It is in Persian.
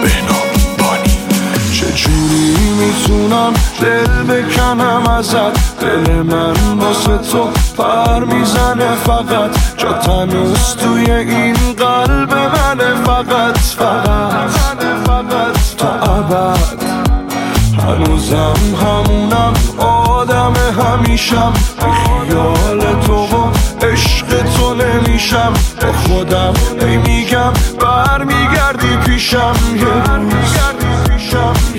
چجوری میتونم دل بکنم ازت؟ دل من واسه تو پر میزنه فقط، جا تنوز توی این قلب منه فقط تا ابد. هنوزم همونم آدم همیشم، بی خیال تو و عشق تو نمیشم. با خودم میگم برمیگردی پیشم یه روز.